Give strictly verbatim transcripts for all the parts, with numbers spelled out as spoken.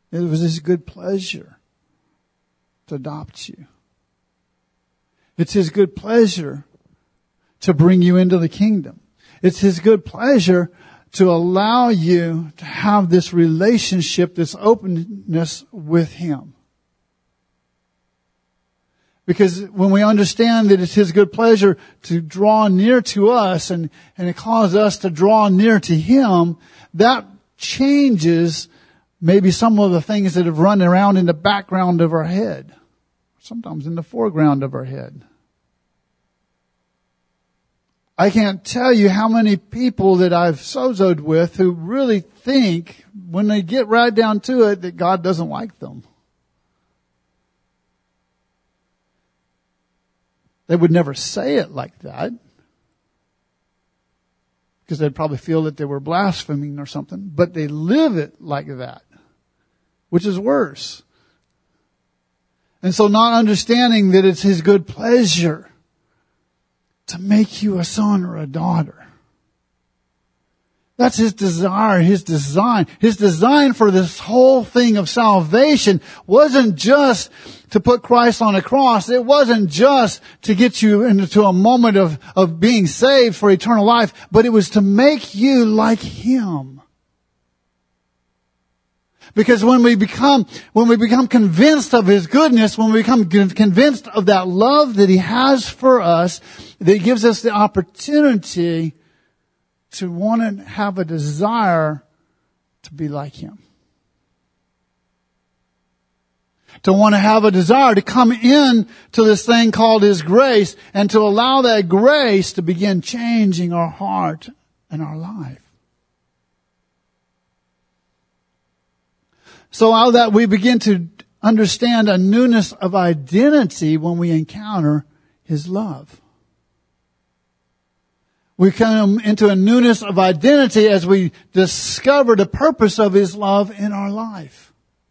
It was His good pleasure to adopt you. It's His good pleasure to bring you into the kingdom. It's His good pleasure to allow you to have this relationship, this openness with Him. Because when we understand that it's His good pleasure to draw near to us and, and it causes us to draw near to Him, that changes maybe some of the things that have run around in the background of our head. Sometimes in the foreground of our head. I can't tell you how many people that I've sozoed with who really think, when they get right down to it, that God doesn't like them. They would never say it like that, because they'd probably feel that they were blaspheming or something, but they live it like that, which is worse. And so not understanding that it's His good pleasure to make you a son or a daughter. That's His desire, His design. His design for this whole thing of salvation wasn't just to put Christ on a cross. It wasn't just to get you into a moment of, of being saved for eternal life, but it was to make you like Him. Because when we become, when we become convinced of His goodness, when we become convinced of that love that He has for us, that gives us the opportunity to want to have a desire to be like Him. To want to have a desire to come in to this thing called His grace and to allow that grace to begin changing our heart and our life. So out of that we begin to understand a newness of identity when we encounter His love. We come into a newness of identity as we discover the purpose of His love in our life.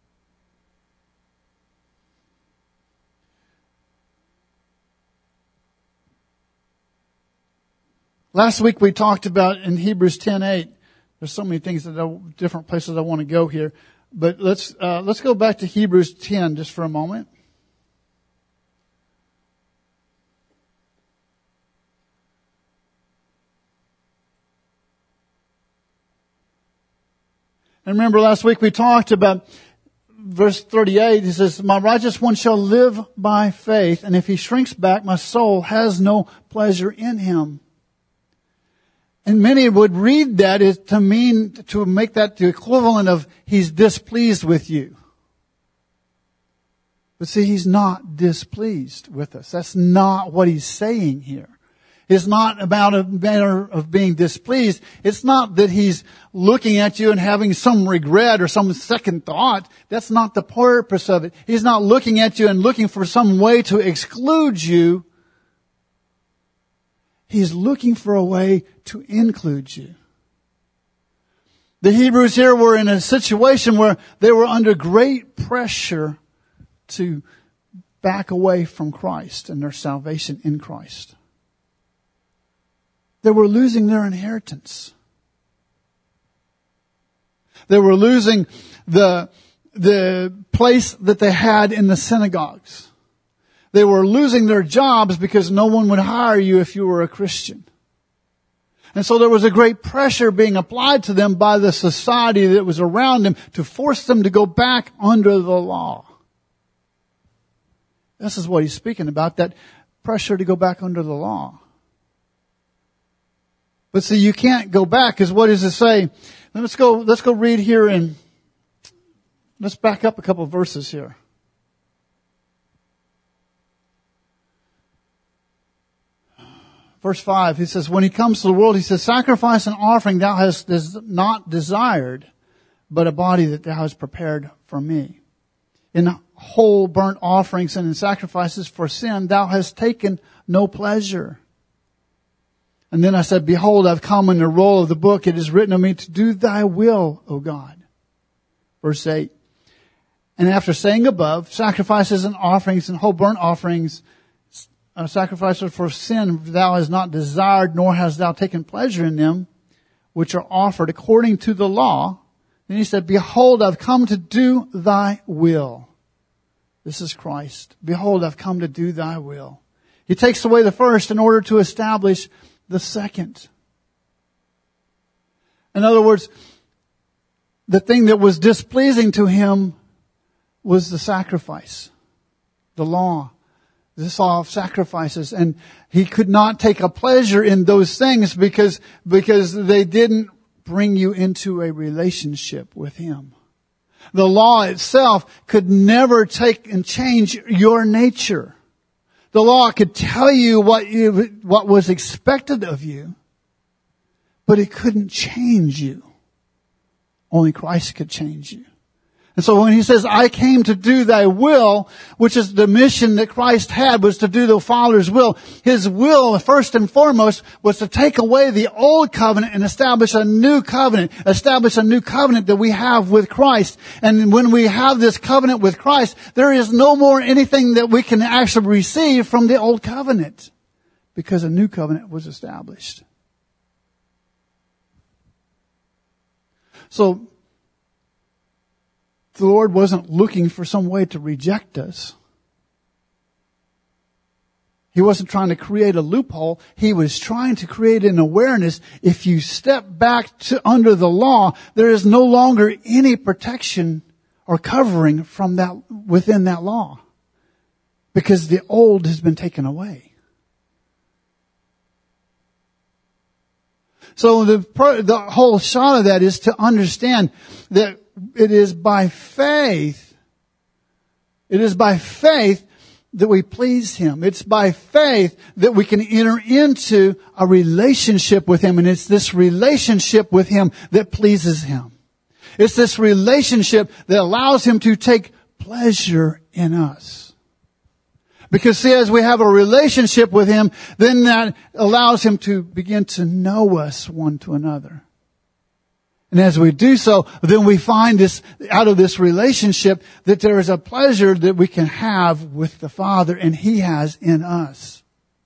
Last week we talked about in Hebrews ten eight. There's so many things that I, different places I want to go here, but let's uh, let's go back to Hebrews ten just for a moment. And remember last week we talked about verse thirty-eight. He says, "My righteous one shall live by faith, and if he shrinks back, my soul has no pleasure in him." And many would read that as to mean, to make that the equivalent of He's displeased with you. But see, He's not displeased with us. That's not what He's saying here. It's not about a matter of being displeased. It's not that He's looking at you and having some regret or some second thought. That's not the purpose of it. He's not looking at you and looking for some way to exclude you. He's looking for a way to include you. The Hebrews here were in a situation where they were under great pressure to back away from Christ and their salvation in Christ. They were losing their inheritance. They were losing the, the place that they had in the synagogues. They were losing their jobs because no one would hire you if you were a Christian. And so there was a great pressure being applied to them by the society that was around them to force them to go back under the law. This is what he's speaking about, that pressure to go back under the law. But see, you can't go back, because what does it say? Let's go, let's go read here and let's back up a couple of verses here. Verse five, he says, "When he comes to the world, he says, sacrifice and offering thou hast not desired, but a body that thou hast prepared for me. In whole burnt offerings and in sacrifices for sin, thou hast taken no pleasure. And then I said, behold, I've come in the roll of the book. It is written of me to do thy will, O God." Verse eight, "And after saying above, sacrifices and offerings and whole burnt offerings, a sacrifice for sin thou hast not desired, nor hast thou taken pleasure in them, which are offered according to the law, Then he said, behold, I've come to do thy will. This is Christ. Behold, I've come to do thy will. He takes away the first in order to establish the second. In other words, the thing that was displeasing to him was the sacrifice, the law, the law of sacrifices. And he could not take a pleasure in those things because, because they didn't bring you into a relationship with him. The law itself could never take and change your nature. The law could tell you what you, what was expected of you, but it couldn't change you. Only Christ could change you. And so when he says, I came to do thy will, which is the mission that Christ had, was to do the Father's will. His will, first and foremost, was to take away the old covenant and establish a new covenant. Establish a new covenant that we have with Christ. And when we have this covenant with Christ, there is no more anything that we can actually receive from the old covenant, because a new covenant was established. So, the Lord wasn't looking for some way to reject us. He wasn't trying to create a loophole. He was trying to create an awareness. If you step back to under the law, there is no longer any protection or covering from that, within that law, because the old has been taken away. So the, the whole shot of that is to understand that it is by faith, it is by faith that we please Him. It's by faith that we can enter into a relationship with Him. And it's this relationship with Him that pleases Him. It's this relationship that allows Him to take pleasure in us. Because see, as we have a relationship with Him, then that allows Him to begin to know us one to another. And as we do so, then we find this, out of this relationship, that there is a pleasure that we can have with the Father, and He has in us.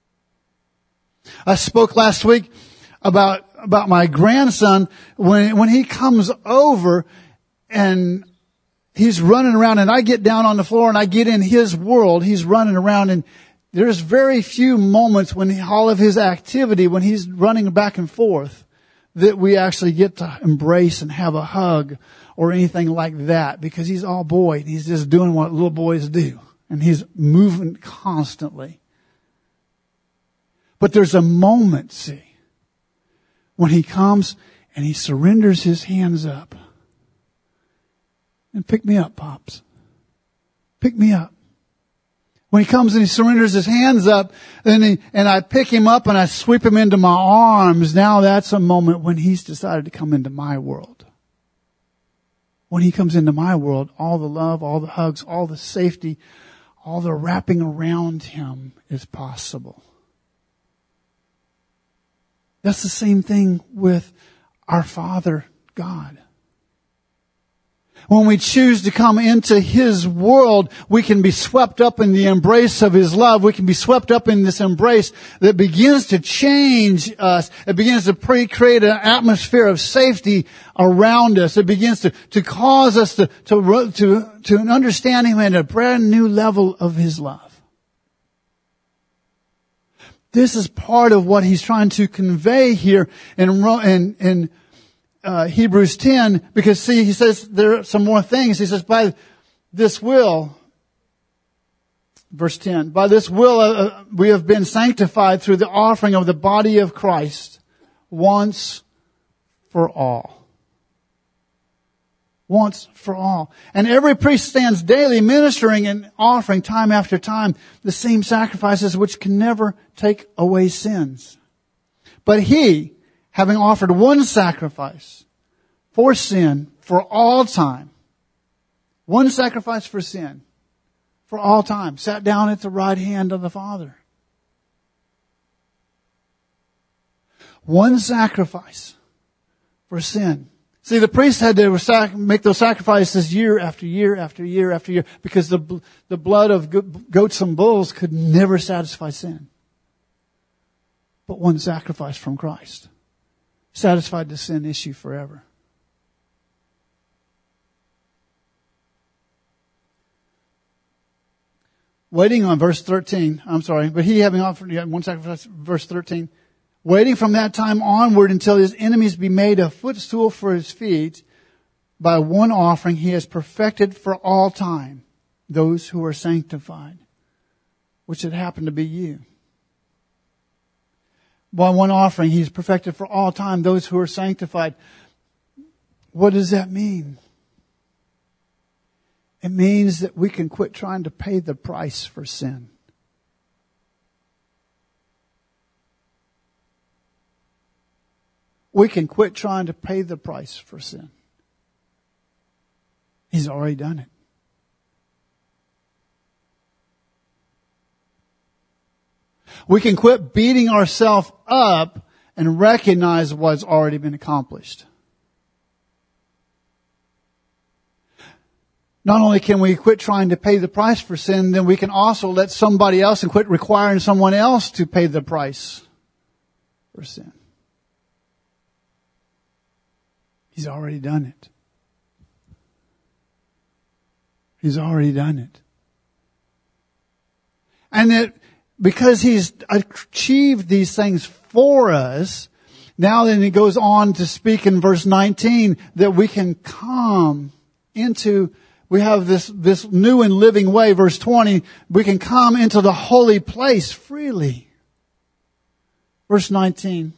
I spoke last week about, about my grandson when, when he comes over and he's running around, and I get down on the floor and I get in his world. He's running around, and there's very few moments when he, all of his activity, when he's running back and forth, that we actually get to embrace and have a hug or anything like that, because he's all boy and he's just doing what little boys do, and he's moving constantly. But there's a moment, see, when he comes and he surrenders his hands up. And pick me up, Pops. Pick me up. When he comes and he surrenders his hands up, and, he, and I pick him up and I sweep him into my arms, now that's a moment when he's decided to come into my world. When he comes into my world, all the love, all the hugs, all the safety, all the wrapping around him is possible. That's the same thing with our Father, God. When we choose to come into His world, we can be swept up in the embrace of His love. We can be swept up in this embrace that begins to change us. It begins to pre- create an atmosphere of safety around us. It begins to, to cause us to, to, to, to understand Him at a brand new level of His love. This is part of what He's trying to convey here in, in, in Uh, Hebrews ten, because see, he says there are some more things. He says, by this will, verse ten, by this will uh, we have been sanctified through the offering of the body of Christ once for all. Once for all. And every priest stands daily ministering and offering time after time the same sacrifices which can never take away sins. But He, having offered one sacrifice for sin for all time, one sacrifice for sin for all time, sat down at the right hand of the Father. One sacrifice for sin. See, the priests had to make those sacrifices year after year after year after year, because the, the blood of goats and bulls could never satisfy sin. But one sacrifice from Christ satisfied the sin issue forever. waiting on verse thirteen. I'm sorry, but he having offered, yeah, one sacrifice, verse thirteen. Waiting from that time onward until his enemies be made a footstool for his feet, by one offering he has perfected for all time those who are sanctified, which had happened to be you. By one offering he's perfected for all time those who are sanctified. What does that mean? It means that we can quit trying to pay the price for sin. We can quit trying to pay the price for sin. He's already done it. We can quit beating ourselves up and recognize what's already been accomplished. Not only can we quit trying to pay the price for sin, then we can also let somebody else and quit requiring someone else to pay the price for sin. He's already done it. He's already done it. And that because He's achieved these things for us, now then He goes on to speak in verse nineteen that we can come into, we have this, this new and living way, verse twenty, we can come into the holy place freely. Verse nineteen.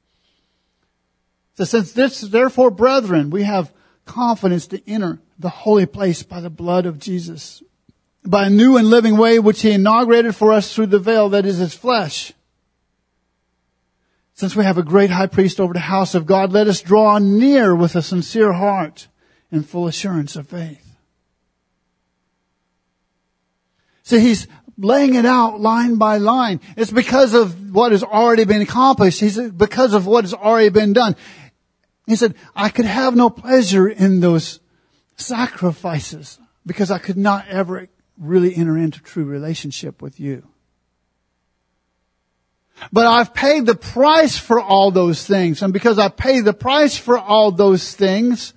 So since this, therefore, brethren, we have confidence to enter the holy place by the blood of Jesus, by a new and living way which He inaugurated for us through the veil, that is His flesh. Since we have a great high priest over the house of God, let us draw near with a sincere heart and full assurance of faith. So He's laying it out line by line. It's because of what has already been accomplished. He's because of what has already been done. He said, I could have no pleasure in those sacrifices because I could not ever really enter into true relationship with you. But I've paid the price for all those things. And because I paid the price for all those things,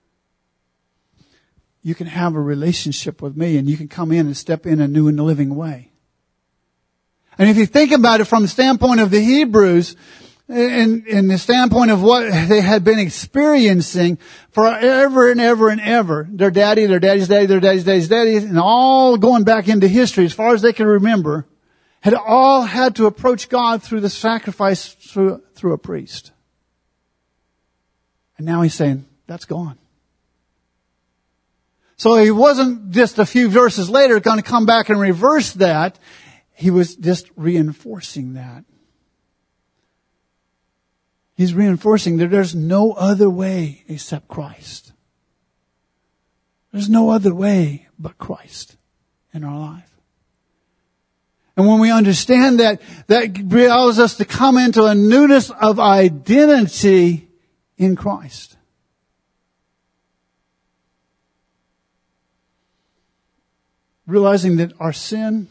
you can have a relationship with me and you can come in and step in a new and living way. And if you think about it from the standpoint of the Hebrews, in, in the standpoint of what they had been experiencing forever and ever and ever, their daddy, their daddy's daddy, their daddy's daddy's daddy, and all going back into history as far as they can remember, had all had to approach God through the sacrifice through, through a priest. And now He's saying, that's gone. So He wasn't just a few verses later going to come back and reverse that. He was just reinforcing that. He's reinforcing that there's no other way except Christ. There's no other way but Christ in our life. And when we understand that, that allows us to come into a newness of identity in Christ. Realizing that our sin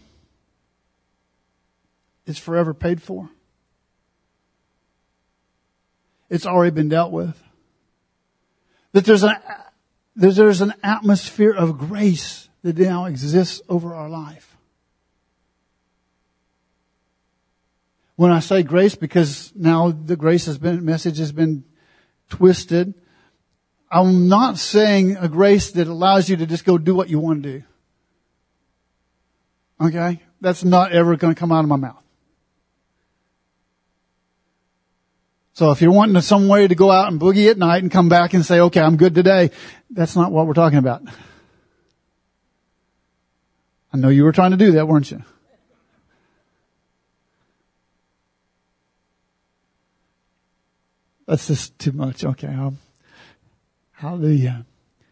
is forever paid for. It's already been dealt with. That there's an, that there's an atmosphere of grace that now exists over our life. When I say grace, because now the grace has been, message has been twisted, I'm not saying a grace that allows you to just go do what you want to do. Okay? That's not ever going to come out of my mouth. So if you're wanting some way to go out and boogie at night and come back and say, okay, I'm good today, that's not what we're talking about. I know you were trying to do that, weren't you? That's just too much. Okay. I'll, hallelujah.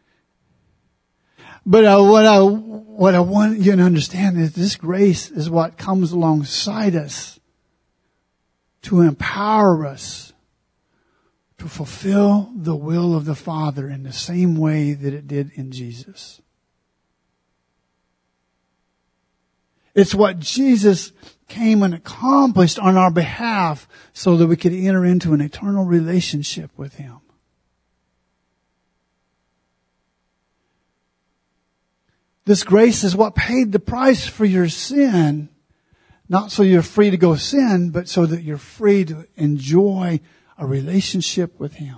But uh, what I what I want you to understand is this grace is what comes alongside us to empower us to fulfill the will of the Father in the same way that it did in Jesus. It's what Jesus came and accomplished on our behalf so that we could enter into an eternal relationship with Him. This grace is what paid the price for your sin. Not so you're free to go sin, but so that you're free to enjoy a relationship with Him.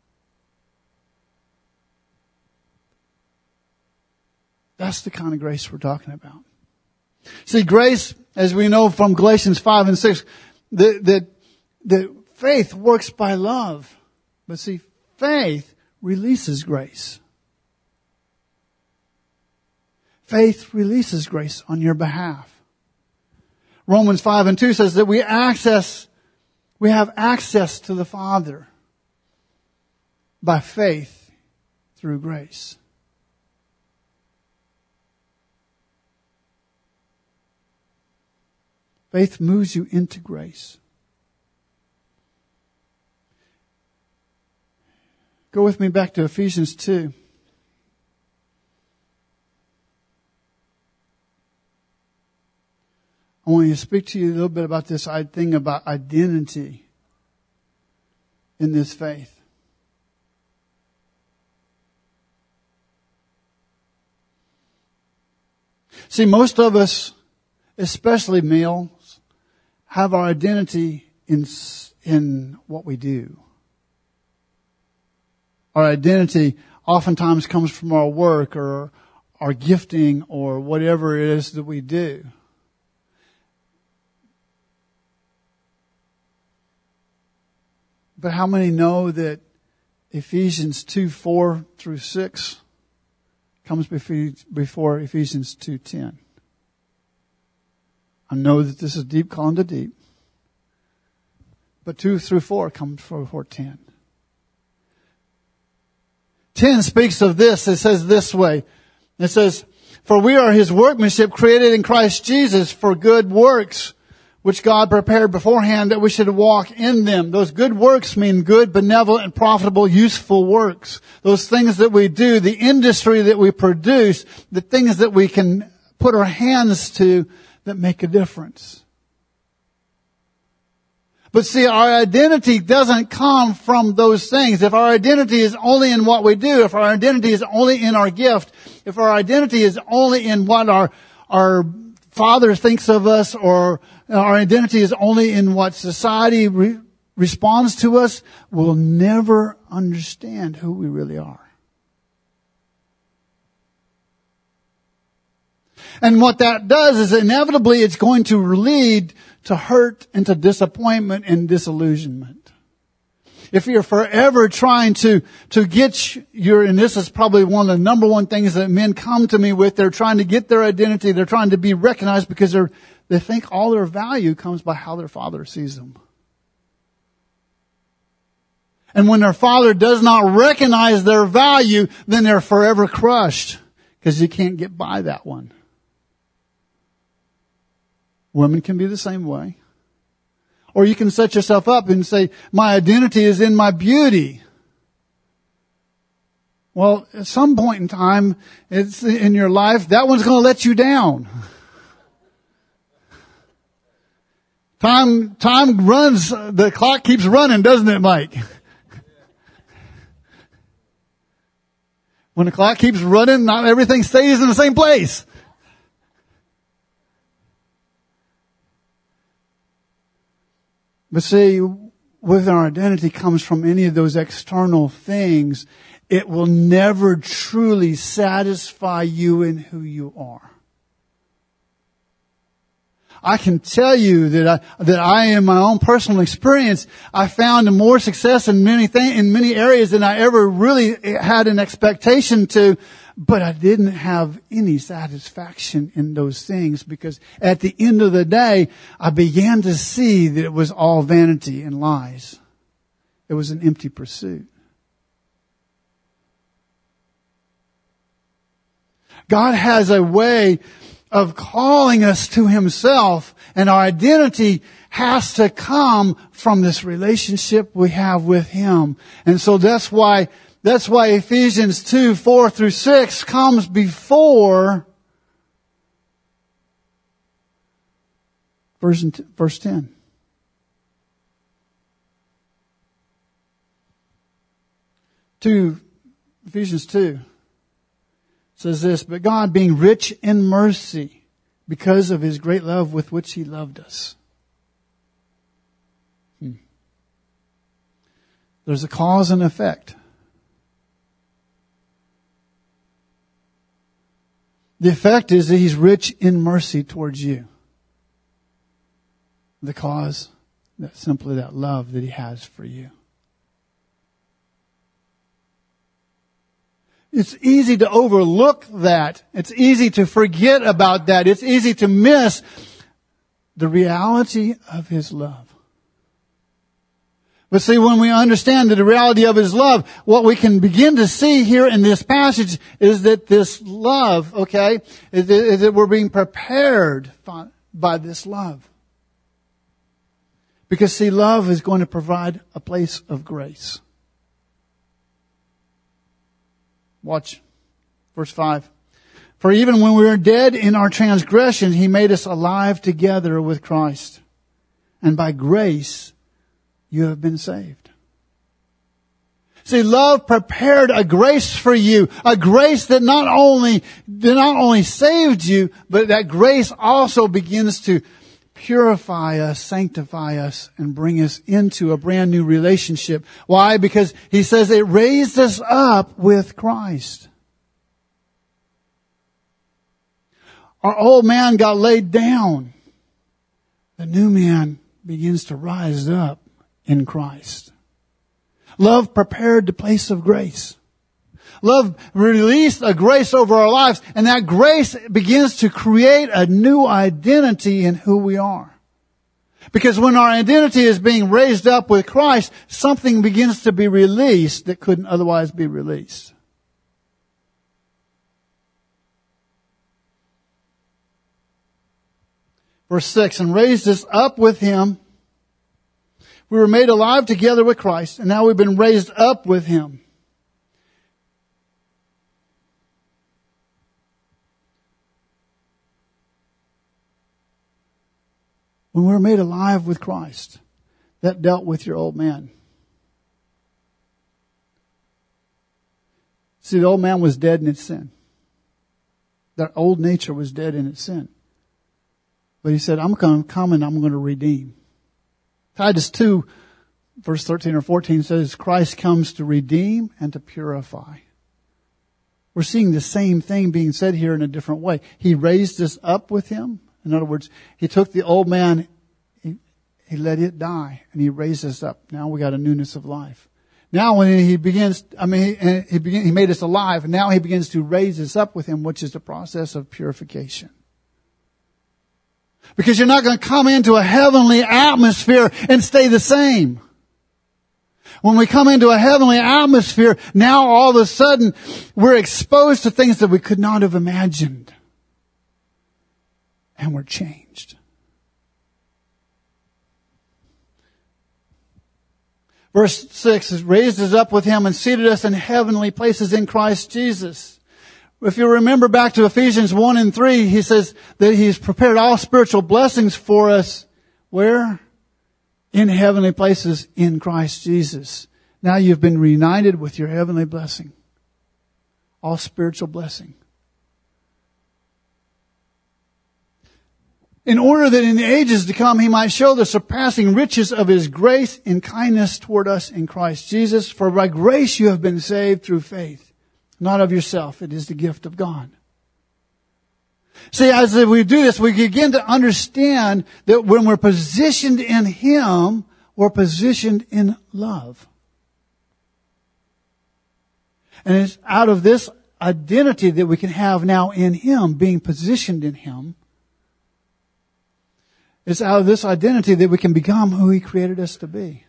That's the kind of grace we're talking about. See, grace, as we know from Galatians five and six, that, that, that faith works by love. But see, faith releases grace. Faith releases grace on your behalf. Romans five and two says that we access, we have access to the Father by faith through grace. Faith moves you into grace. Go with me back to Ephesians two. I want to speak to you a little bit about this thing about identity in this faith. See, most of us, especially males, have our identity in, in what we do. Our identity oftentimes comes from our work or our gifting or whatever it is that we do. But how many know that Ephesians two, four through six comes before Ephesians two, ten? I know that this is deep calling to deep. But two through four comes before ten. ten speaks of this. It says this way. It says, for we are His workmanship created in Christ Jesus for good works, which God prepared beforehand that we should walk in them. Those good works mean good, benevolent, and profitable, useful works. Those things that we do, the industry that we produce, the things that we can put our hands to that make a difference. But see, our identity doesn't come from those things. If our identity is only in what we do, if our identity is only in our gift, if our identity is only in what our, our Father thinks of us, or our identity is only in what society re- responds to us, we'll never understand who we really are. And what that does is inevitably it's going to lead to hurt and to disappointment and disillusionment. If you're forever trying to, to get your, and this is probably one of the number one things that men come to me with, they're trying to get their identity, they're trying to be recognized because they're, they think all their value comes by how their father sees them. And when their father does not recognize their value, then they're forever crushed because you can't get by that one. Women can be the same way. Or you can set yourself up and say, my identity is in my beauty. Well, at some point in time, it's in your life, that one's going to let you down. Time, time runs, the clock keeps running, doesn't it, Mike? When the clock keeps running, not everything stays in the same place. But see, when our identity comes from any of those external things, it will never truly satisfy you in who you are. I can tell you that I, that I, in my own personal experience, I found more success in many things, in many areas than I ever really had an expectation to. But I didn't have any satisfaction in those things because at the end of the day, I began to see that it was all vanity and lies. It was an empty pursuit. God has a way of calling us to Himself, and our identity has to come from this relationship we have with Him. And so that's why That's why Ephesians two, four through six comes before verse, verse ten. Two, Ephesians two says this, but God, being rich in mercy, because of His great love with which He loved us. Hmm. There's a cause and effect. The effect is that He's rich in mercy towards you. The cause, that's simply that love that He has for you. It's easy to overlook that. It's easy to forget about that. It's easy to miss the reality of His love. But see, when we understand the reality of His love, what we can begin to see here in this passage is that this love, okay, is that, is that we're being prepared by this love. Because see, love is going to provide a place of grace. Watch verse five. For even when we were dead in our transgressions, He made us alive together with Christ. And by grace, you have been saved. See, love prepared a grace for you, a grace that not only, that not only saved you, but that grace also begins to purify us, sanctify us, and bring us into a brand new relationship. Why? Because He says it raised us up with Christ. Our old man got laid down. The new man begins to rise up in Christ. Love prepared the place of grace. Love released a grace over our lives, and that grace begins to create a new identity in who we are. Because when our identity is being raised up with Christ, something begins to be released that couldn't otherwise be released. Verse six, and raised us up with Him. We were made alive together with Christ, and now we've been raised up with Him. When we were made alive with Christ, that dealt with your old man. See, the old man was dead in its sin. That old nature was dead in its sin. But He said, I'm going to come and I'm going to redeem. Titus two, verse thirteen or fourteen says, Christ comes to redeem and to purify. We're seeing the same thing being said here in a different way. He raised us up with Him. In other words, He took the old man, He, he let it die, and He raised us up. Now we got a newness of life. Now when He begins, I mean, He, he, begin, he made us alive, and now He begins to raise us up with Him, which is the process of purification. Because you're not going to come into a heavenly atmosphere and stay the same. When we come into a heavenly atmosphere, now all of a sudden we're exposed to things that we could not have imagined. And we're changed. Verse six is raised us up with Him and seated us in heavenly places in Christ Jesus. If you remember back to Ephesians one and three, he says that He's prepared all spiritual blessings for us. Where? In heavenly places in Christ Jesus. Now you've been reunited with your heavenly blessing. All spiritual blessing. In order that in the ages to come He might show the surpassing riches of His grace and kindness toward us in Christ Jesus. For by grace you have been saved through faith. Not of yourself. It is the gift of God. See, as we do this, we begin to understand that when we're positioned in Him, we're positioned in love. And it's out of this identity that we can have now in Him, being positioned in Him. It's out of this identity that we can become who He created us to be.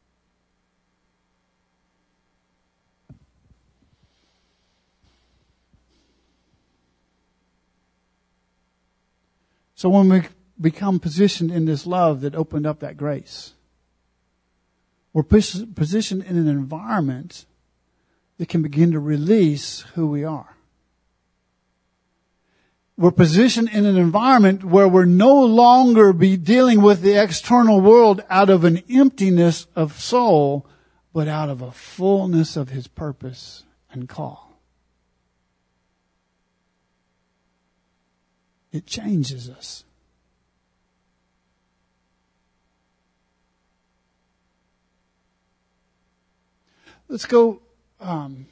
So when we become positioned in this love that opened up that grace, we're positioned in an environment that can begin to release who we are. We're positioned in an environment where we're no longer be dealing with the external world out of an emptiness of soul, but out of a fullness of His purpose and call. It changes us. Let's go, um,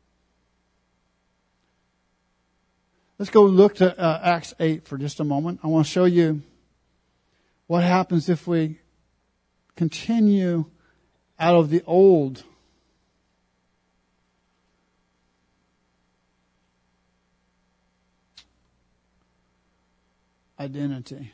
let's go look to uh, Acts eight for just a moment. I want to show you what happens if we continue out of the old identity.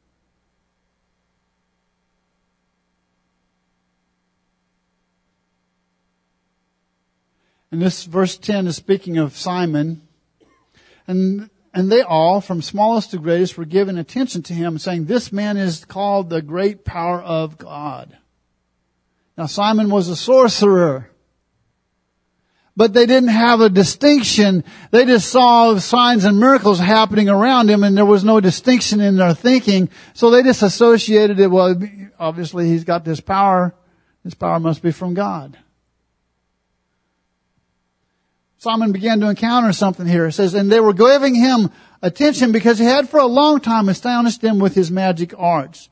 And this verse ten is speaking of Simon. And and they all, from smallest to greatest, were giving attention to him, saying, this man is called the great power of God. Now Simon was a sorcerer. But they didn't have a distinction. They just saw signs and miracles happening around him, and there was no distinction in their thinking. So they just associated it, well, obviously he's got this power. This power must be from God. Simon began to encounter something here. It says, and they were giving him attention because he had for a long time astonished them with his magic arts.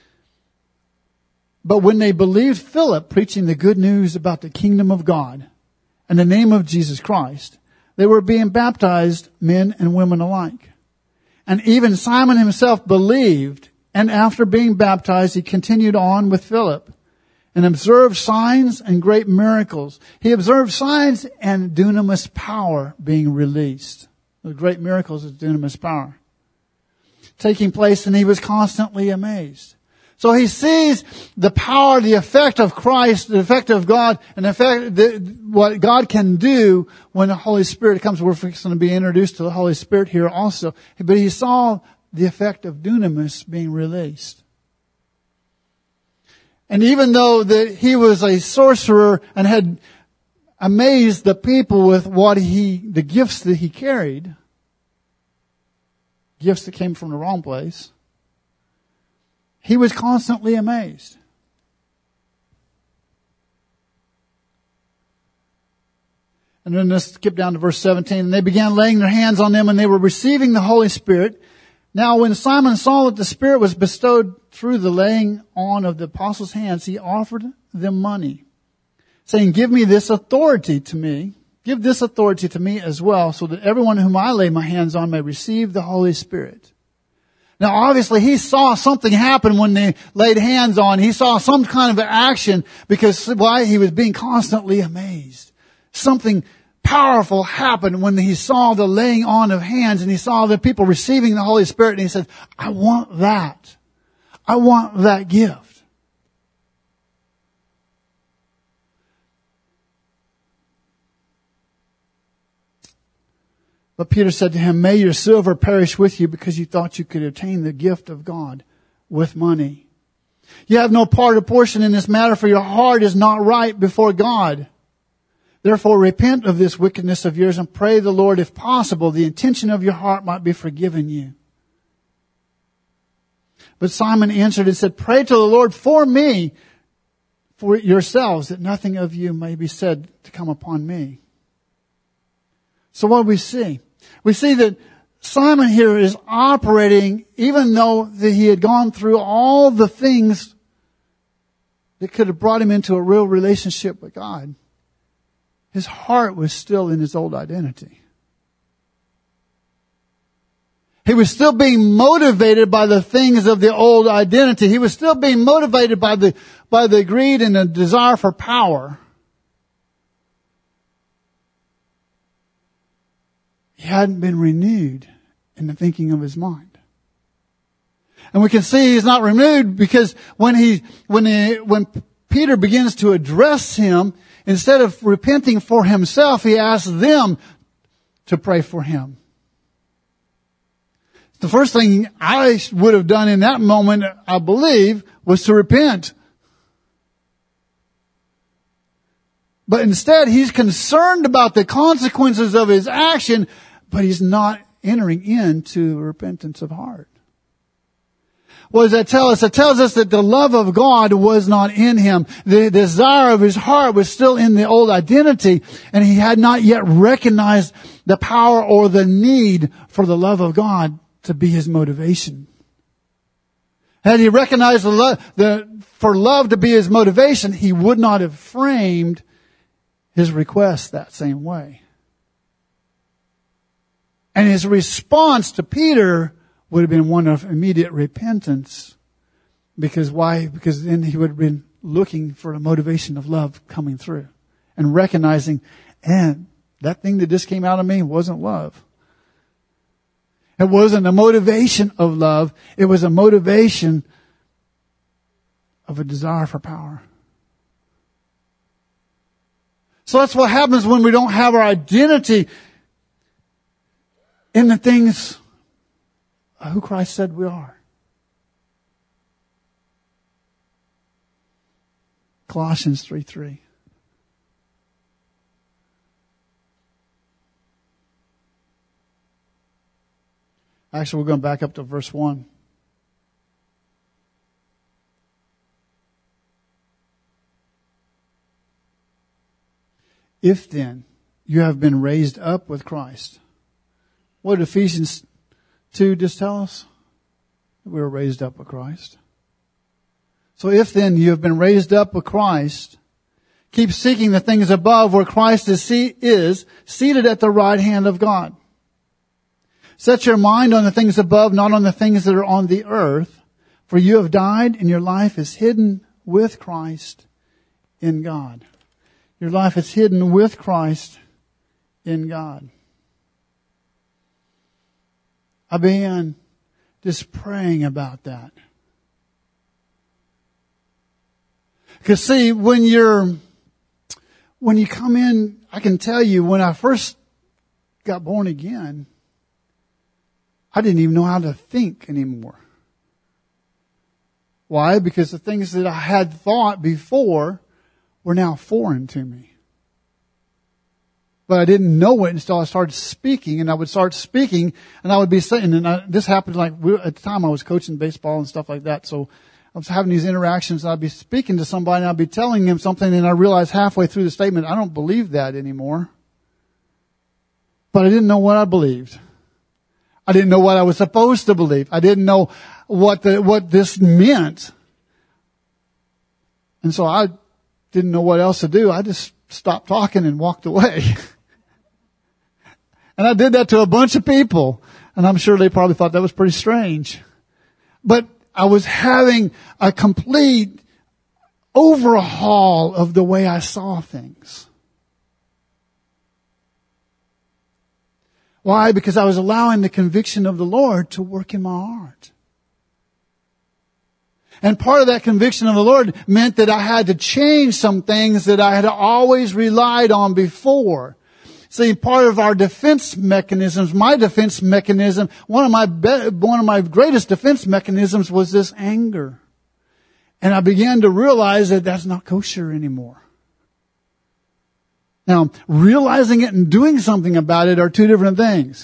But when they believed Philip preaching the good news about the kingdom of God and the name of Jesus Christ, they were being baptized, men and women alike. And even Simon himself believed, and after being baptized, he continued on with Philip and observed signs and great miracles. He observed signs and dunamis power being released. The great miracles is dunamis power taking place, and he was constantly amazed. So he sees the power, the effect of Christ, the effect of God, and the effect, the, what God can do when the Holy Spirit comes. We're fixing to be introduced to the Holy Spirit here also. But he saw the effect of dunamis being released. And even though that he was a sorcerer and had amazed the people with what he, the gifts that he carried, gifts that came from the wrong place, he was constantly amazed. And then let's skip down to verse seventeen. And they began laying their hands on them, and they were receiving the Holy Spirit. Now when Simon saw that the Spirit was bestowed through the laying on of the apostles' hands, he offered them money, saying, give me this authority to me. Give this authority to me as well, so that everyone whom I lay my hands on may receive the Holy Spirit. Now obviously he saw something happen when they laid hands on. He saw some kind of action because why? He was being constantly amazed. Something powerful happened when he saw the laying on of hands, and he saw the people receiving the Holy Spirit, and he said, I want that. I want that gift. But Peter said to him, may your silver perish with you because you thought you could obtain the gift of God with money. You have no part or portion in this matter, for your heart is not right before God. Therefore repent of this wickedness of yours and pray the Lord, if possible, the intention of your heart might be forgiven you. But Simon answered and said, pray to the Lord for me, for yourselves, that nothing of you may be said to come upon me. So what do we see? We see that Simon here is operating, even though that he had gone through all the things that could have brought him into a real relationship with God. His heart was still in his old identity. He was still being motivated by the things of the old identity. He was still being motivated by the, by the greed and the desire for power. He hadn't been renewed in the thinking of his mind. And we can see he's not renewed because when he, when he, when Peter begins to address him, instead of repenting for himself, he asks them to pray for him. The first thing I would have done in that moment, I believe, was to repent. But instead, he's concerned about the consequences of his action, but he's not entering into repentance of heart. What does that tell us? It tells us that the love of God was not in him. The desire of his heart was still in the old identity, and he had not yet recognized the power or the need for the love of God to be his motivation. Had he recognized the, lo- the for love to be his motivation, he would not have framed his request that same way. And his response to Peter would have been one of immediate repentance. Because why? Because then he would have been looking for a motivation of love coming through. And recognizing, and that thing that just came out of me wasn't love. It wasn't a motivation of love. It was a motivation of a desire for power. So that's what happens when we don't have our identity in the things of who Christ said we are. Colossians three three. Actually, we're going back up to verse one. If then you have been raised up with Christ. What did Ephesians two just tell us? We were raised up with Christ. So if then you have been raised up with Christ, keep seeking the things above where Christ is, is seated at the right hand of God. Set your mind on the things above, not on the things that are on the earth. For you have died and your life is hidden with Christ in God. Your life is hidden with Christ in God. I began just praying about that. Because see, when you're, when you come in, I can tell you, when I first got born again, I didn't even know how to think anymore. Why? Because the things that I had thought before were now foreign to me. But I didn't know it until I started speaking, and I would start speaking, and I would be saying, and I, this happened like, at the time I was coaching baseball and stuff like that, so I was having these interactions, and I'd be speaking to somebody, and I'd be telling him something, and I realized halfway through the statement, I don't believe that anymore. But I didn't know what I believed. I didn't know what I was supposed to believe. I didn't know what the, what this meant. And so I didn't know what else to do. I just stopped talking and walked away. And I did that to a bunch of people. And I'm sure they probably thought that was pretty strange. But I was having a complete overhaul of the way I saw things. Why? Because I was allowing the conviction of the Lord to work in my heart. And part of that conviction of the Lord meant that I had to change some things that I had always relied on before. See, part of our defense mechanisms, my defense mechanism, one of my be- one of my greatest defense mechanisms was this anger. And I began to realize that that's not kosher anymore. Now, realizing it and doing something about it are two different things.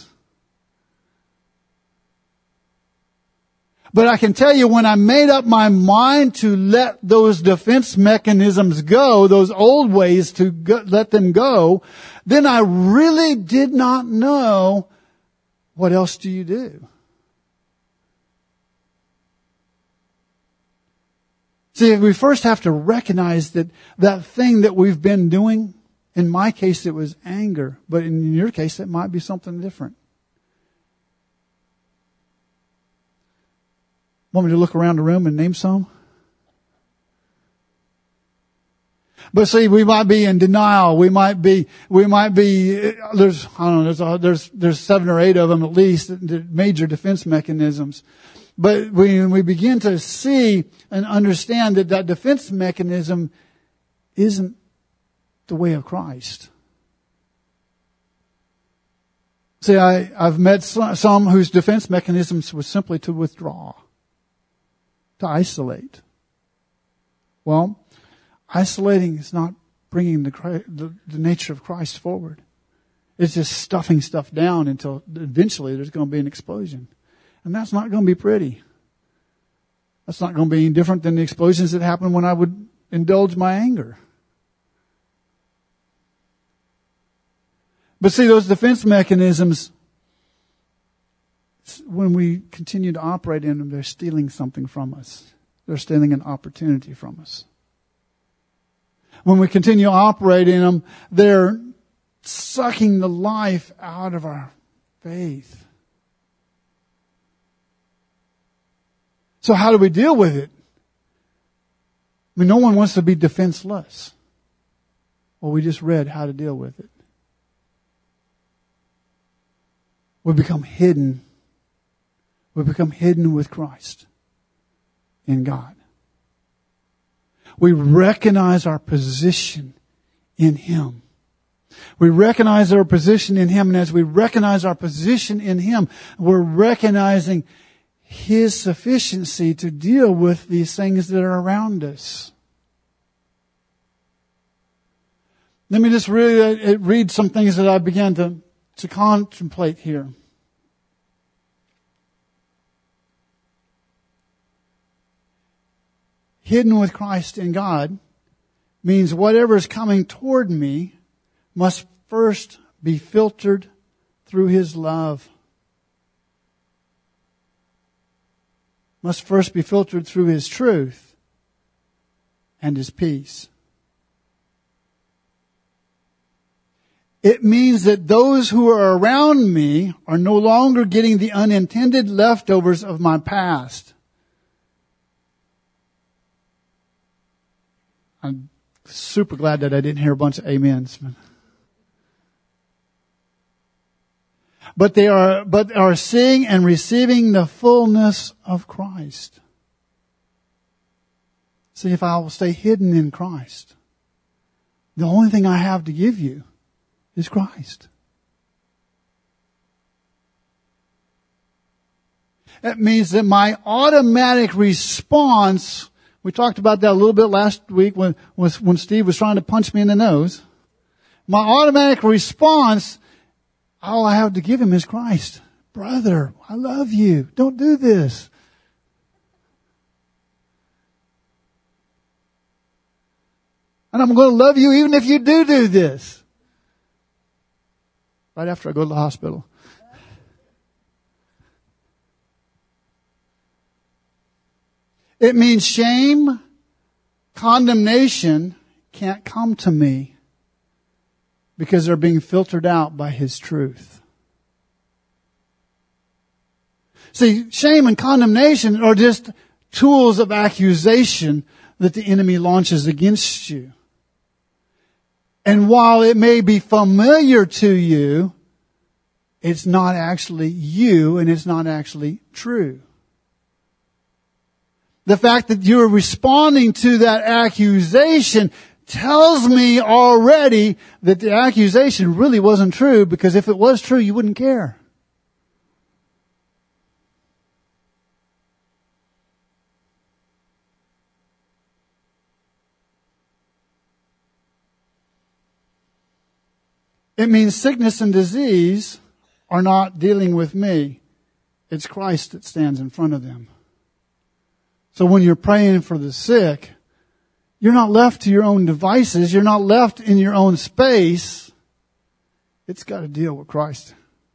But I can tell you, when I made up my mind to let those defense mechanisms go, those old ways to go, let them go, then I really did not know what else do you do. See, we first have to recognize that that thing that we've been doing, in my case it was anger, but in your case it might be something different. Want me to look around the room and name some? But see, we might be in denial. We might be, we might be, there's, I don't know, there's, a, there's, there's seven or eight of them at least, the major defense mechanisms. But when we begin to see and understand that that defense mechanism isn't the way of Christ. See, I, I've met some whose defense mechanisms was simply to withdraw. To isolate. Well, isolating is not bringing the, the the nature of Christ forward. It's just stuffing stuff down until eventually there's going to be an explosion. And that's not going to be pretty. That's not going to be any different than the explosions that happen when I would indulge my anger. But see, those defense mechanisms when we continue to operate in them, they're stealing something from us. They're stealing an opportunity from us. When we continue operating in them, they're sucking the life out of our faith. So how do we deal with it? I mean, no one wants to be defenseless. Well, we just read how to deal with it. We become hidden. We become hidden with Christ in God. We recognize our position in Him. We recognize our position in Him, and as we recognize our position in Him, we're recognizing His sufficiency to deal with these things that are around us. Let me just really read some things that I began to, to contemplate here. Hidden with Christ in God means whatever is coming toward me must first be filtered through His love. Must first be filtered through His truth and His peace. It means that those who are around me are no longer getting the unintended leftovers of my past. I'm super glad that I didn't hear a bunch of amens. But they are, but are seeing and receiving the fullness of Christ. See, if I will stay hidden in Christ, the only thing I have to give you is Christ. That means that my automatic response, we talked about that a little bit last week when, when Steve was trying to punch me in the nose. My automatic response, all I have to give him is Christ. Brother, I love you. Don't do this. And I'm going to love you even if you do do this. Right after I go to the hospital. It means shame, condemnation can't come to me because they're being filtered out by His truth. See, shame and condemnation are just tools of accusation that the enemy launches against you. And while it may be familiar to you, it's not actually you and it's not actually true. The fact that you're responding to that accusation tells me already that the accusation really wasn't true, because if it was true, you wouldn't care. It means sickness and disease are not dealing with me. It's Christ that stands in front of them. So when you're praying for the sick, you're not left to your own devices. You're not left in your own space. It's got to deal with Christ.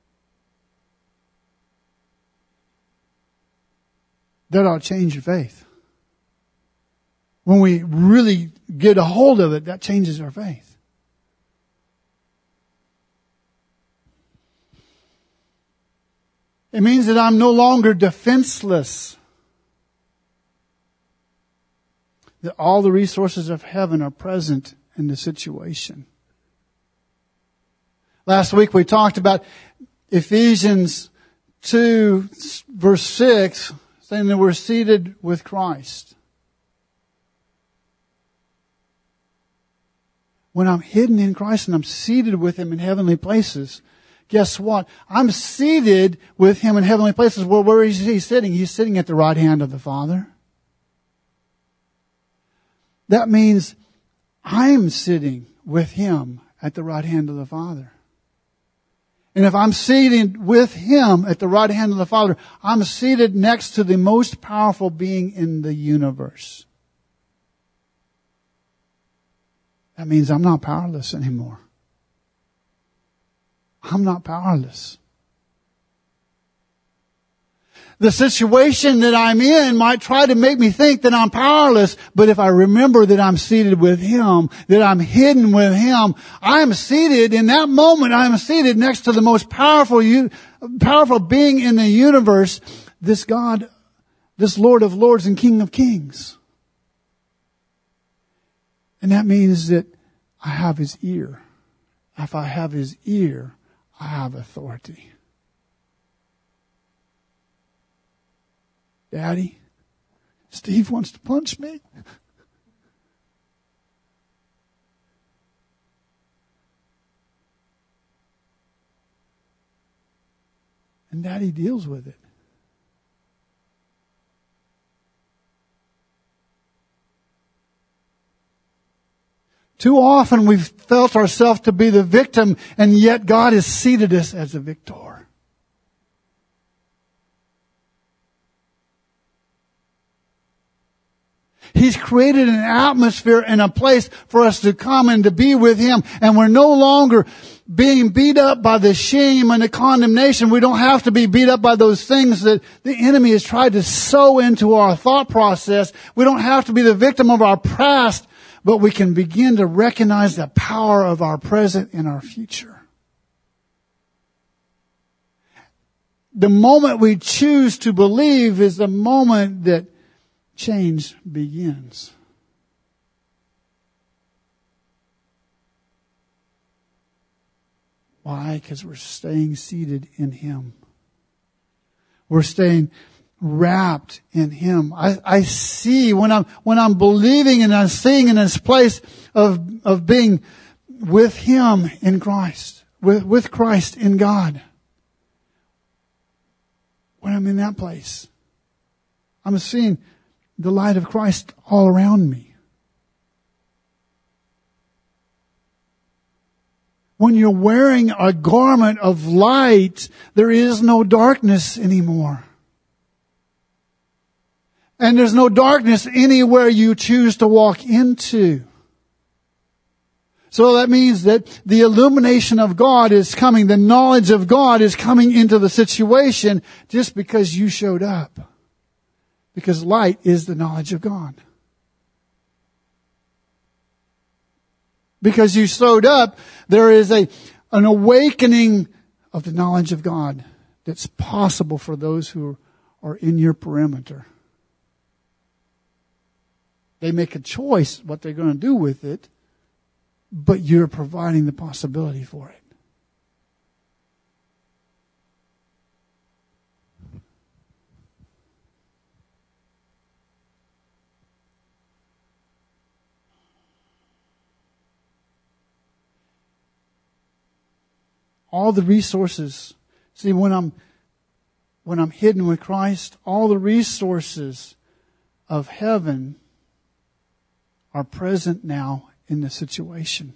That ought to change your faith. When we really get a hold of it, that changes our faith. It means that I'm no longer defenseless. That all the resources of heaven are present in the situation. Last week we talked about Ephesians two verse six, saying that we're seated with Christ. When I'm hidden in Christ and I'm seated with Him in heavenly places, guess what? I'm seated with Him in heavenly places. Well, where is He sitting? He's sitting at the right hand of the Father. That means I'm sitting with Him at the right hand of the Father. And if I'm seated with Him at the right hand of the Father, I'm seated next to the most powerful being in the universe. That means I'm not powerless anymore. I'm not powerless. The situation that I'm in might try to make me think that I'm powerless, but if I remember that I'm seated with Him, that I'm hidden with Him, I'm seated, in that moment I'm seated next to the most powerful, powerful being in the universe, this God, this Lord of Lords and King of Kings. And that means that I have His ear. If I have His ear, I have authority. Daddy, Steve wants to punch me. And Daddy deals with it. Too often we've felt ourselves to be the victim, and yet God has seated us as a victor. He's created an atmosphere and a place for us to come and to be with Him. And we're no longer being beat up by the shame and the condemnation. We don't have to be beat up by those things that the enemy has tried to sow into our thought process. We don't have to be the victim of our past, but we can begin to recognize the power of our present and our future. The moment we choose to believe is the moment that change begins. Why? Because we're staying seated in Him. We're staying wrapped in Him. I, I see when I'm when I'm believing and I'm seeing in this place of of being with Him in Christ, with with Christ in God. When I'm in that place, I'm seeing the light of Christ all around me. When you're wearing a garment of light, there is no darkness anymore. And there's no darkness anywhere you choose to walk into. So that means that the illumination of God is coming, the knowledge of God is coming into the situation just because you showed up. Because light is the knowledge of God. Because you showed up, there is a an awakening of the knowledge of God that's possible for those who are in your perimeter. They make a choice what they're going to do with it, but you're providing the possibility for it. All the resources. See, when I'm when I'm hidden with Christ, all the resources of heaven are present now in the situation.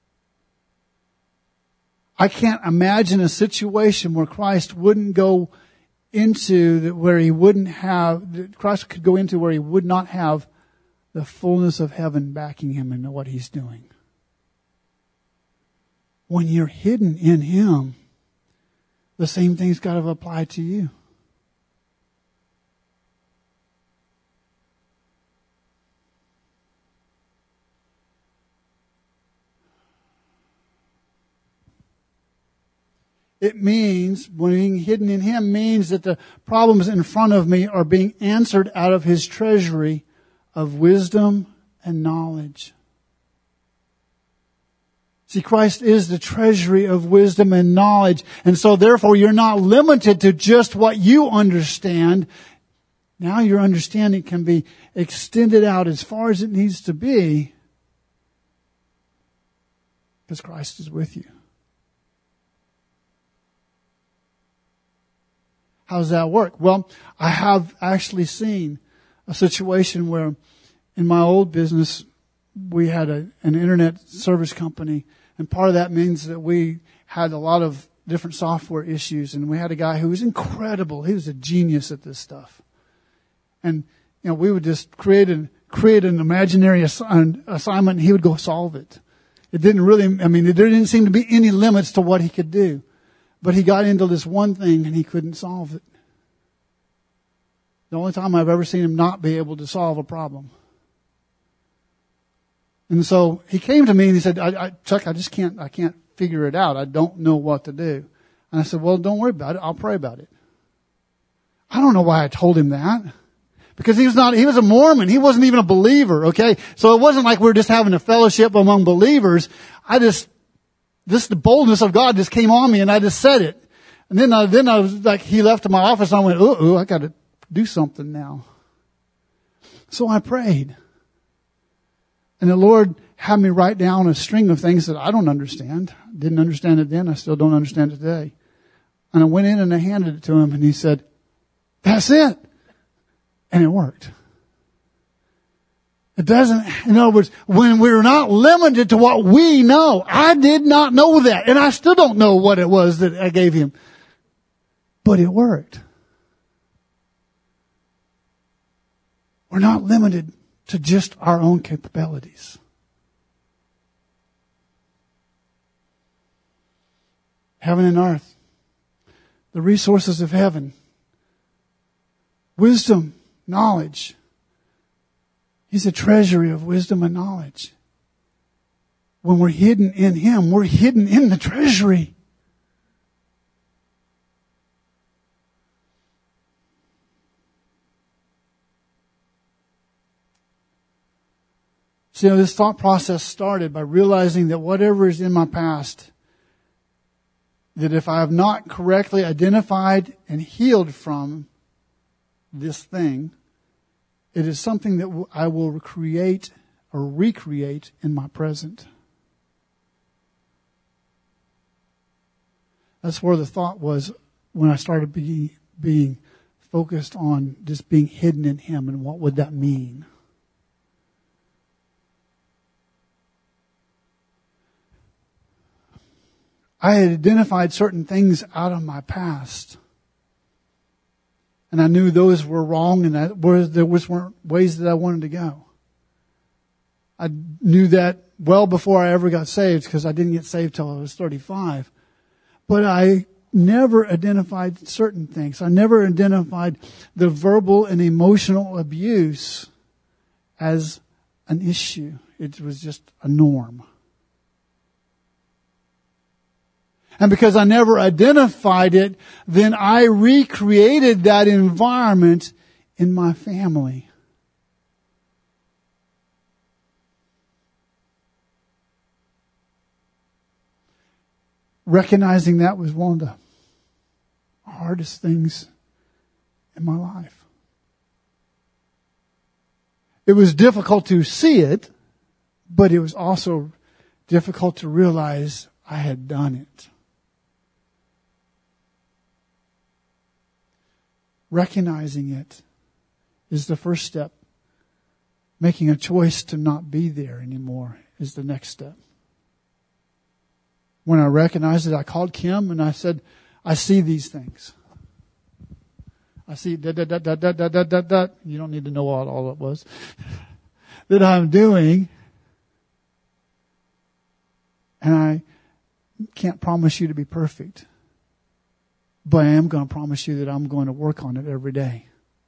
I can't imagine a situation where Christ wouldn't go into that where He wouldn't have that Christ could go into where He would not have the fullness of heaven backing Him into what He's doing. When you're hidden in Him, the same thing's got to apply to you. It means, when being hidden in Him means that the problems in front of me are being answered out of His treasury of wisdom and knowledge. See, Christ is the treasury of wisdom and knowledge. And so therefore you're not limited to just what you understand. Now your understanding can be extended out as far as it needs to be. Because Christ is with you. How does that work? Well, I have actually seen a situation where in my old business, we had a, an internet service company. And part of that means that we had a lot of different software issues. And we had a guy who was incredible. He was a genius at this stuff. And, you know, we would just create an, create an imaginary ass- an assignment and he would go solve it. It didn't really, I mean, there didn't seem to be any limits to what he could do. But he got into this one thing and he couldn't solve it. The only time I've ever seen him not be able to solve a problem. And so he came to me and he said, I, I, Chuck, I just can't, I can't figure it out. I don't know what to do. And I said, well, don't worry about it. I'll pray about it. I don't know why I told him that. Because he was not, he was a Mormon. He wasn't even a believer, okay? So it wasn't like we were just having a fellowship among believers. I just, this, the boldness of God just came on me and I just said it. And then I, then I was like, he left to my office and I went, uh-oh, I got to do something now. So I prayed. And the Lord had me write down a string of things that I don't understand. Didn't understand it then. I still don't understand it today. And I went in and I handed it to him and he said, that's it. And it worked. It doesn't, in other words, when we're not limited to what we know. I did not know that. And I still don't know what it was that I gave him. But it worked. We're not limited to just our own capabilities. Heaven and earth. The resources of heaven. Wisdom, knowledge. He's a treasury of wisdom and knowledge. When we're hidden in Him, we're hidden in the treasury. See, this thought process started by realizing that whatever is in my past, that if I have not correctly identified and healed from this thing, it is something that I will create or recreate in my present. That's where the thought was when I started being, being focused on just being hidden in Him and what would that mean. I had identified certain things out of my past. And I knew those were wrong and that were, there was, weren't ways that I wanted to go. I knew that well before I ever got saved because I didn't get saved till I was thirty-five. But I never identified certain things. I never identified the verbal and emotional abuse as an issue. It was just a norm. And because I never identified it, then I recreated that environment in my family. Recognizing that was one of the hardest things in my life. It was difficult to see it, but it was also difficult to realize I had done it. Recognizing it is the first step. Making a choice to not be there anymore is the next step. When I recognized it, I called Kim and I said, I see these things. I see da da da da da da da da da. You don't need to know what all it was. That I'm doing. And I can't promise you to be perfect. But I am going to promise you that I'm going to work on it every day.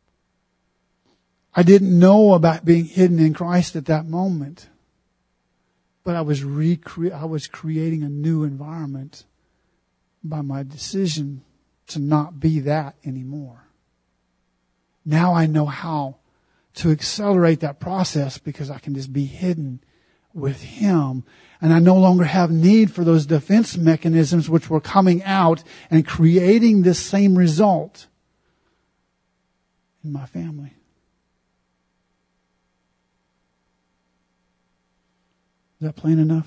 I didn't know about being hidden in Christ at that moment. But I was recre- I was creating a new environment by my decision to not be that anymore. Now I know how to accelerate that process because I can just be hidden with Him. And I no longer have need for those defense mechanisms which were coming out and creating this same result in my family. Is that plain enough?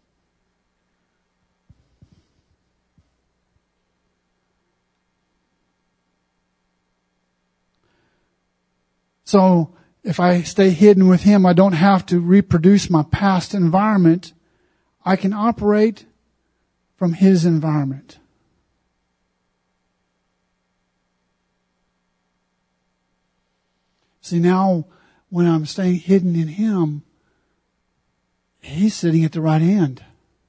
So, if I stay hidden with Him, I don't have to reproduce my past environment. I can operate from His environment. See, now when I'm staying hidden in Him, He's sitting at the right hand.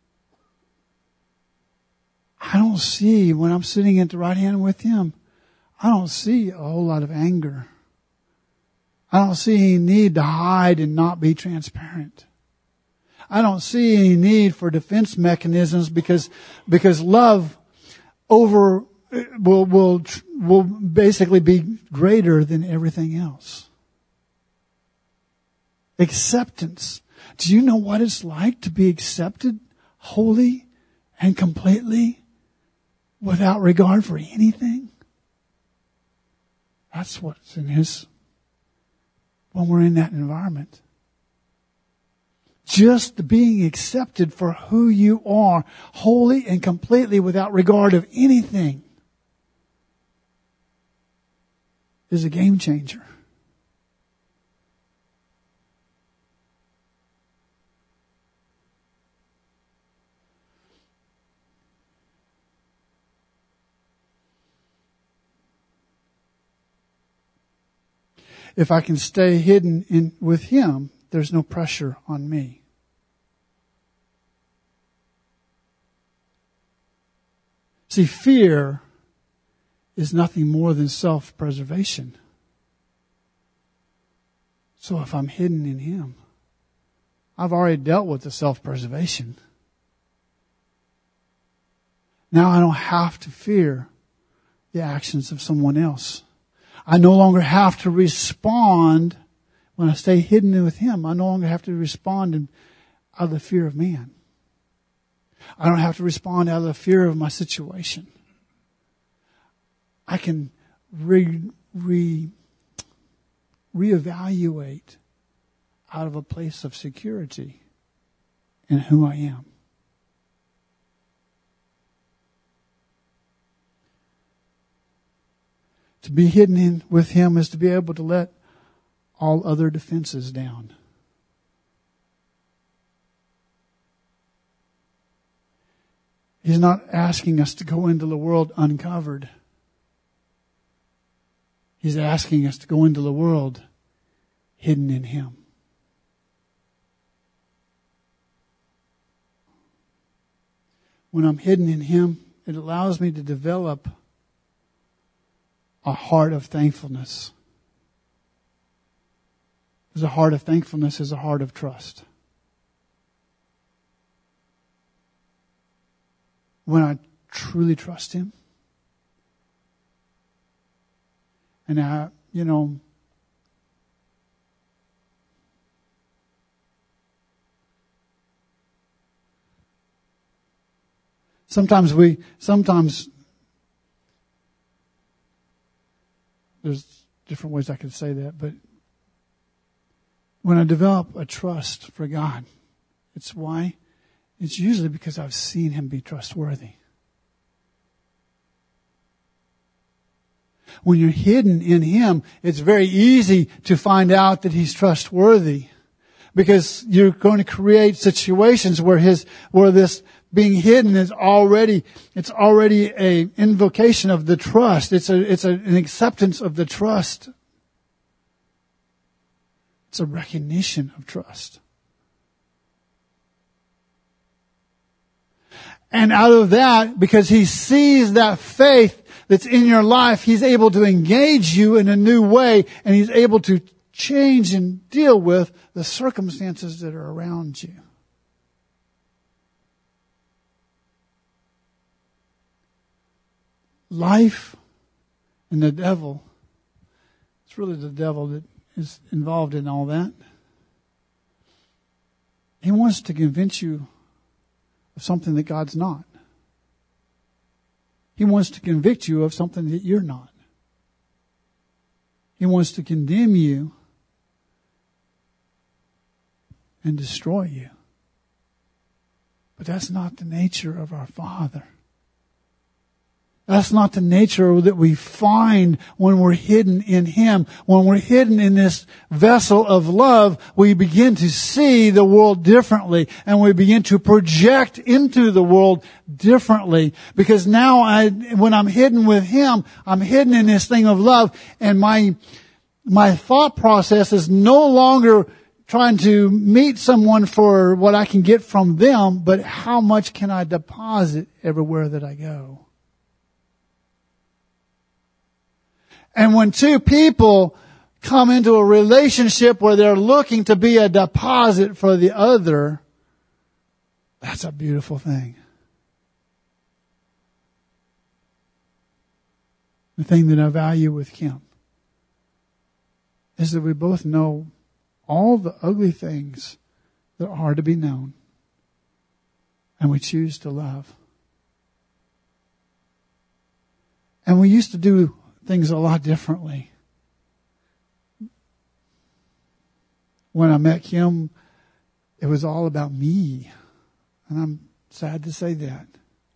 I don't see, when I'm sitting at the right hand with Him, I don't see a whole lot of anger. I don't see any need to hide and not be transparent. I don't see any need for defense mechanisms because, because love over, will, will, will basically be greater than everything else. Acceptance. Do you know what it's like to be accepted wholly and completely without regard for anything? That's what's in His, when we're in that environment. Just being accepted for who you are, wholly and completely without regard of anything, is a game changer. If I can stay hidden in with Him, there's no pressure on me. See, fear is nothing more than self-preservation. So if I'm hidden in Him, I've already dealt with the self-preservation. Now I don't have to fear the actions of someone else. I no longer have to respond when I stay hidden with Him. I no longer have to respond in, out of the fear of man. I don't have to respond out of the fear of my situation. I can re, re, reevaluate out of a place of security in who I am. To be hidden in with Him is to be able to let all other defenses down. He's not asking us to go into the world uncovered. He's asking us to go into the world hidden in Him. When I'm hidden in Him, it allows me to develop a heart of thankfulness. Because a heart of thankfulness is a heart of trust. When I truly trust Him, and I, you know, sometimes we, sometimes there's different ways I could say that, but when I develop a trust for God, it's why? It's usually because I've seen Him be trustworthy. When you're hidden in Him, it's very easy to find out that He's trustworthy, because you're going to create situations where His, where this being hidden is already, it's already a invocation of the trust. It's a, it's a, an acceptance of the trust. It's a recognition of trust. And out of that, because He sees that faith that's in your life, He's able to engage you in a new way, and He's able to change and deal with the circumstances that are around you. Life and the devil, it's really the devil that is involved in all that. He wants to convince you of something that God's not. He wants to convict you of something that you're not. He wants to condemn you and destroy you. But that's not the nature of our Father. That's not the nature that we find when we're hidden in Him. When we're hidden in this vessel of love, we begin to see the world differently, and we begin to project into the world differently. Because now I, when I'm hidden with Him, I'm hidden in this thing of love, and my, my thought process is no longer trying to meet someone for what I can get from them, but how much can I deposit everywhere that I go? And when two people come into a relationship where they're looking to be a deposit for the other, that's a beautiful thing. The thing that I value with Kim is that we both know all the ugly things that are to be known, and we choose to love. And we used to do things a lot differently. When I met Kim, it was all about me. And I'm sad to say that.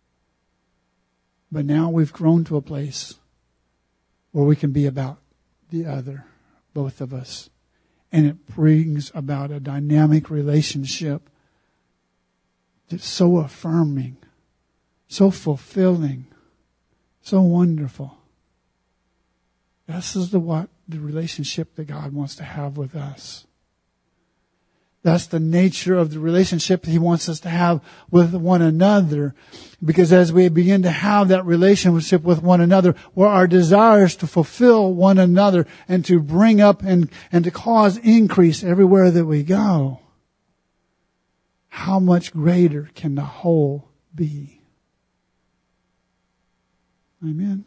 But now we've grown to a place where we can be about the other, both of us. And it brings about a dynamic relationship that's so affirming, so fulfilling, so wonderful. This is the what the relationship that God wants to have with us. That's the nature of the relationship that He wants us to have with one another. Because as we begin to have that relationship with one another, where our desires to fulfill one another and to bring up and, and to cause increase everywhere that we go, how much greater can the whole be? Amen.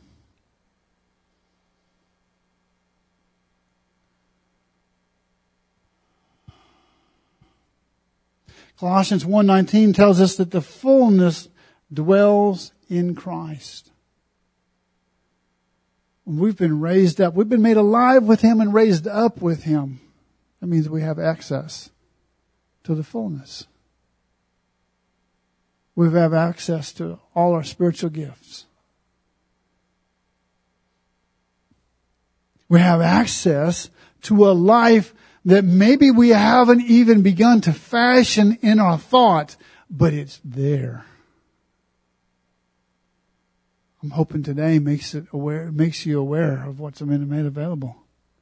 Colossians one nineteen tells us that the fullness dwells in Christ. We've been raised up. We've been made alive with Him and raised up with Him. That means we have access to the fullness. We have access to all our spiritual gifts. We have access to a life that maybe we haven't even begun to fashion in our thought, but it's there. I'm hoping today makes it aware, makes you aware of what's been made available.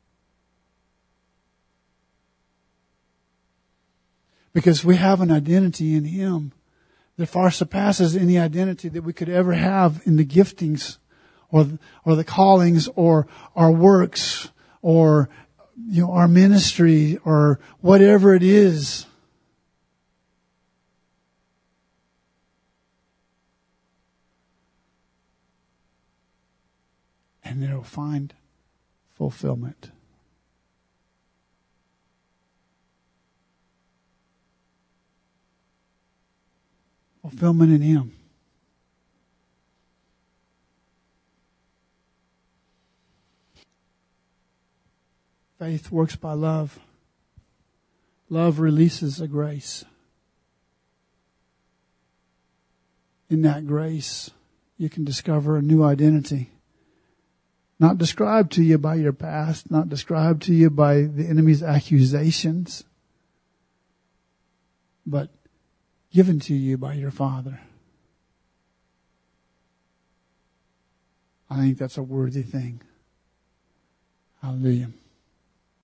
Because we have an identity in Him that far surpasses any identity that we could ever have in the giftings or or the callings or our works or you know, our ministry or whatever it is. And it'll find fulfillment. Fulfillment in Him. Faith works by love. Love releases a grace. In that grace, you can discover a new identity. Not described to you by your past, not described to you by the enemy's accusations, but given to you by your Father. I think that's a worthy thing. Hallelujah.